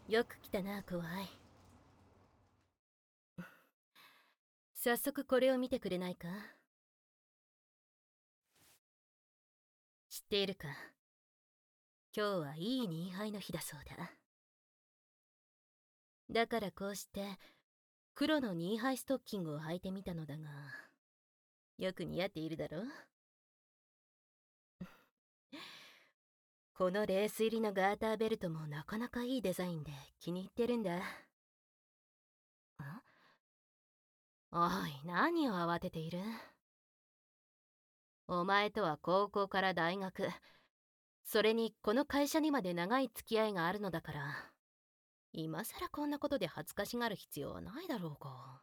よく来たな、怖い。早速これを見てくれないか？知っているか？今日はいいニーハイの日だそうだ。だからこうして黒のニーハイストッキングを履いてみたのだが、よく似合っているだろう。このレース入りのガーターベルトもなかなかいいデザインで気に入ってるんだ。おい、何を慌てている？お前とは高校から大学、それにこの会社にまで長い付き合いがあるのだから、今さらこんなことで恥ずかしがる必要はないだろうが。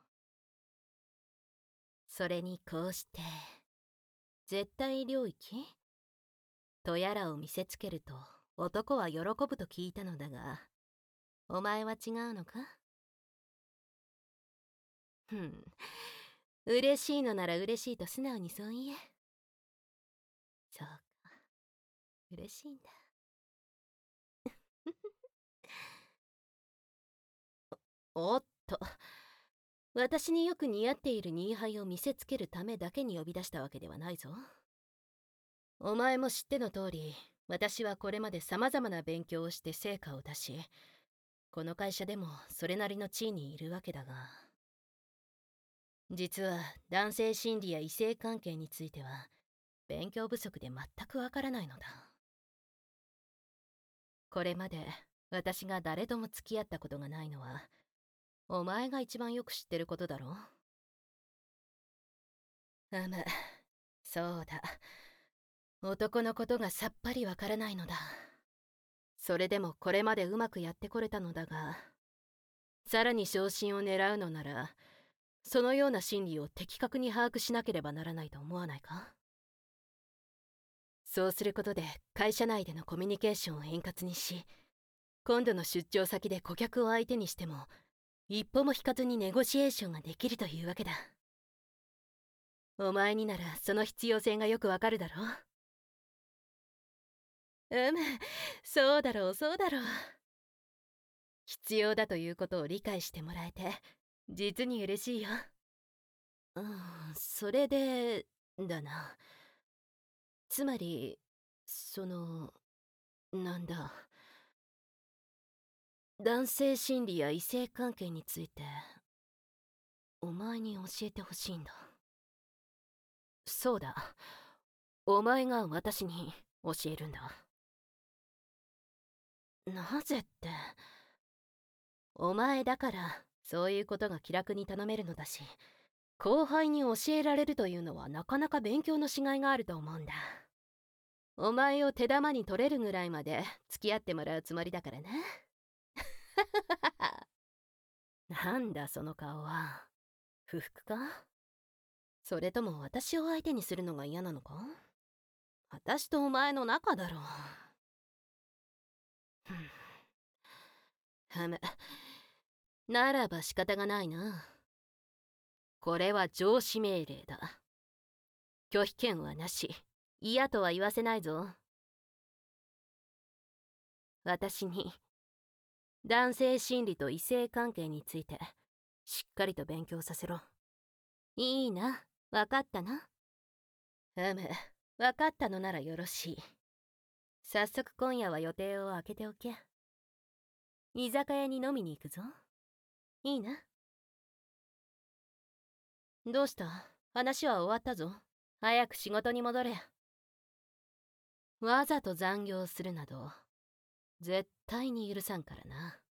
それにこうして絶対領域とやらを見せつけると男は喜ぶと聞いたのだが、お前は違うのか？嬉しいのなら嬉しいと素直にそう言え。そうか、嬉しいんだ。おっと、私によく似合っているニーハイを見せつけるためだけに呼び出したわけではないぞ。お前も知っての通り、私はこれまで様々な勉強をして成果を出し、この会社でもそれなりの地位にいるわけだが、実は男性心理や異性関係については勉強不足で全くわからないのだ。これまで私が誰とも付き合ったことがないのはお前が一番よく知ってることだろう。そうだ。男のことがさっぱりわからないのだ。それでもこれまでうまくやってこれたのだが、さらに昇進を狙うのなら、そのような心理を的確に把握しなければならないと思わないか？そうすることで会社内でのコミュニケーションを円滑にし、今度の出張先で顧客を相手にしても一歩も引かずにネゴシエーションができるというわけだ。お前にならその必要性がよくわかるだろう。そうだろうそうだろう。必要だということを理解してもらえて実に嬉しいよ。それでだな。つまりなんだ、男性心理や異性関係についてお前に教えてほしいんだ。そうだ、お前が私に教えるんだ。なぜって、お前だからそういうことが気楽に頼めるのだし、後輩に教えられるというのはなかなか勉強のしがいがあると思うんだ。お前を手玉に取れるぐらいまで付き合ってもらうつもりだからな。なんだその顔は。不服か？それとも私を相手にするのが嫌なのか？私とお前の仲だろう。ふむ。ならば仕方がないな。これは上司命令だ。拒否権はなし。嫌とは言わせないぞ。私に男性心理と異性関係についてしっかりと勉強させろ。いいな、わかったな。わかったのならよろしい。早速今夜は予定を空けておけ。居酒屋に飲みに行くぞ。いいな。どうした？話は終わったぞ。早く仕事に戻れ。わざと残業するなど絶対に許さんからな。